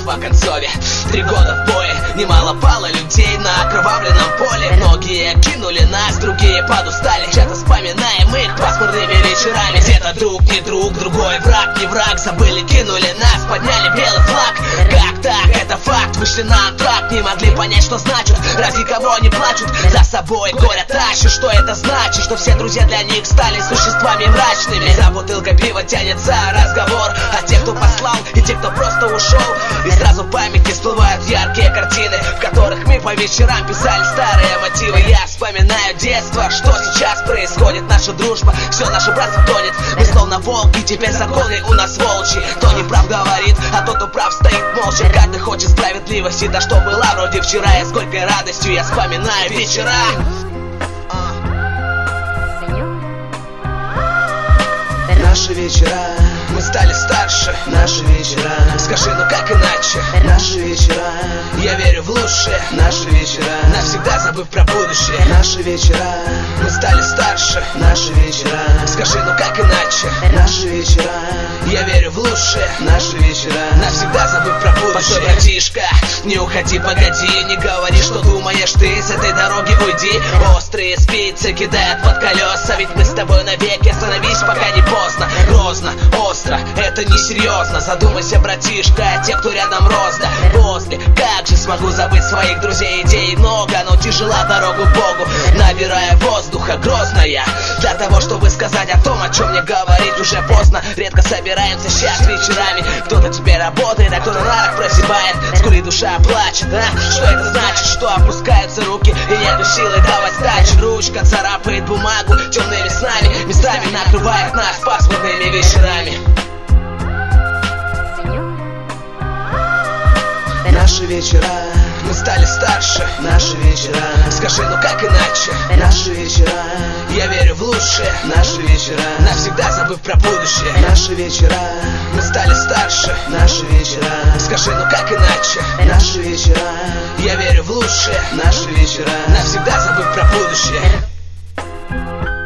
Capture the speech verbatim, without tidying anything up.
битва концове. Три года в бое, немало пало людей на окровавленном поле. Многие кинули нас, другие подустали. Часто вспоминаем их пасмурными вечерами. Где-то друг не друг, другой враг не враг. Забыли, кинули нас, подняли белый флаг. Как так? Это факт. Вышли на трак, не могли понять, что значит. Ради кого они плачут, за собой горе тащат. Что это значит? Что все друзья для них стали существами мрачными. За бутылкой пива тянется разговор о тех, кто послал, и тех, кто просто ушел. И сразу в памяти всплывают яркие картины, в которых мы по вечерам писали старые мотивы. Я вспоминаю детство, что сейчас происходит. Наша дружба, все наше братство тонет. Мы словно волки, теперь законы у нас волчьи. Кто не прав говорит, а тот, кто прав, стоит молча. Каждый хочет справедливости, да что была вроде вчера. И с горькой радостью я вспоминаю вечера. Наши вечера, мы стали старше. Наши вечера, скажи, ну как иначе? Наши вечера, я верю в лучшее. Наши вечера, навсегда забыв про будущее. Наши вечера, мы стали старше. Наши вечера, скажи, ну как иначе? Наши вечера, я верю в лучшее. Наши вечера, навсегда забыв про будущее. Постой, братишка, не уходи, погоди. Не говори, что думаешь ты, с этой дороги уйди. Острые спицы кидают под колеса, ведь мы с тобой навеки. Остановись, пока не поздно. Грозно, остро, это несерьезно. Задумайся, братишка, о тех, кто рядом розда. После, как же смогу забыть своих друзей? Идей много, но тяжела дорогу к Богу. Набирая воздуха, грозная, для того, чтобы сказать о том, о чем мне говорить уже поздно. Редко собираемся сейчас вечерами. Кто-то теперь работает, а кто на нарах прозябает. Скоро душа плачет, а? Что это значит? Что опускаются руки и нету силы давать сдачи. Ручка царапает бумагу темными снами, местами накрывает нас пасмурными вечерами. Наши вечера, мы стали старше. Наши вечера, скажи, ну как иначе? Наши вечера, я верю в лучшее. Наши вечера, навсегда забыв про будущее. Наши вечера, мы стали старше. Наши вечера, скажи, ну как иначе? Наши вечера, я верю в лучшее. Наши вечера, навсегда забыв про будущее.